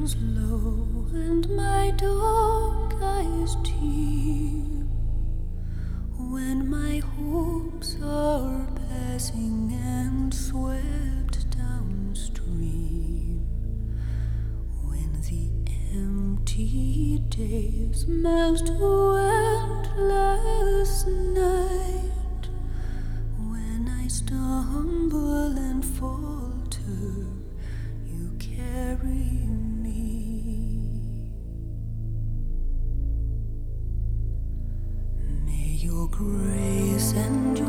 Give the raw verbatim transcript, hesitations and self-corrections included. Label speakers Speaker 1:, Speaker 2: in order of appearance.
Speaker 1: curtains low and my dark eyes tear when my hopes are passing and swept downstream, when the empty days melt to endless night, when I stumble and falter, you carry me. May your grace and your